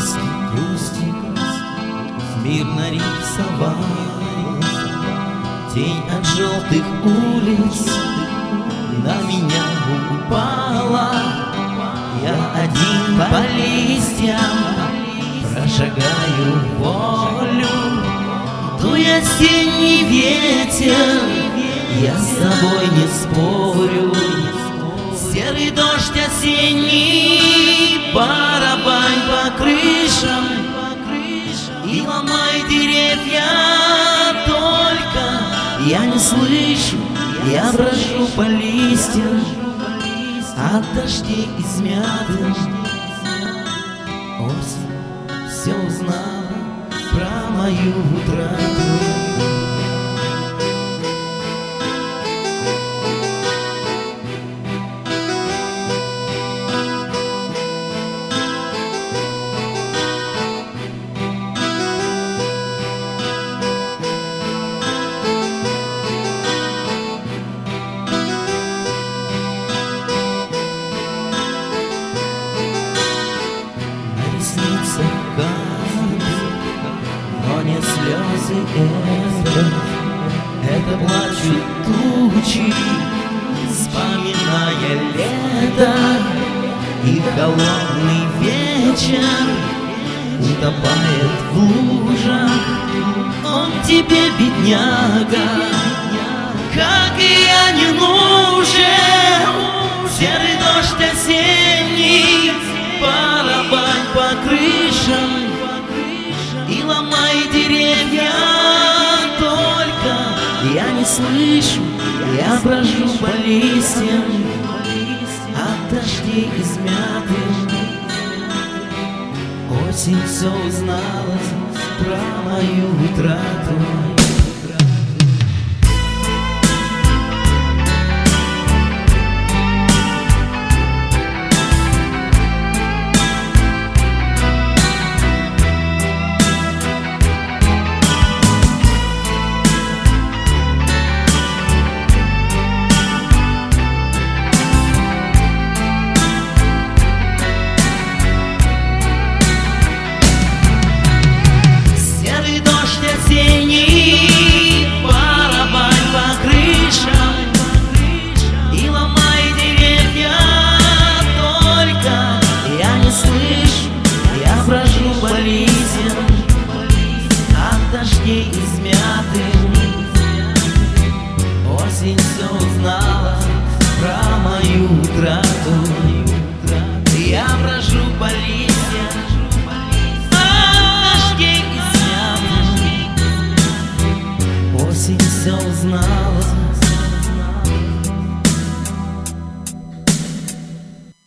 грусти мирно рисовали тень от желтых улиц на меня упала. Я один по листьям прошагаю волю. Дуй осенний ветер, я с тобой не спорю. Серый дождь осенний, барабань по крышам и ломай деревья, только я не слышу. Я брожу по листьям от дождей измятым. Осень все узнала про мою утрату. Но не слезы это плачут тучи, вспоминая лето и холодный вечер утопает в лужах. Он тебе, бедняга, как и я, не нужен. Серый дождь осенний, барабань по крышам и ломай деревья, только я не слышу. Я брожу по листьям от дождей измятым. Осень все узнала про мою утрату. Осенний, барабань по крышам и ломай деревья, только я не слышу. Я брожу по листьям от дождей измятым. Осень все узнала про мою утрату. Я брожу по листьям от дождей измятым. Осень все узнала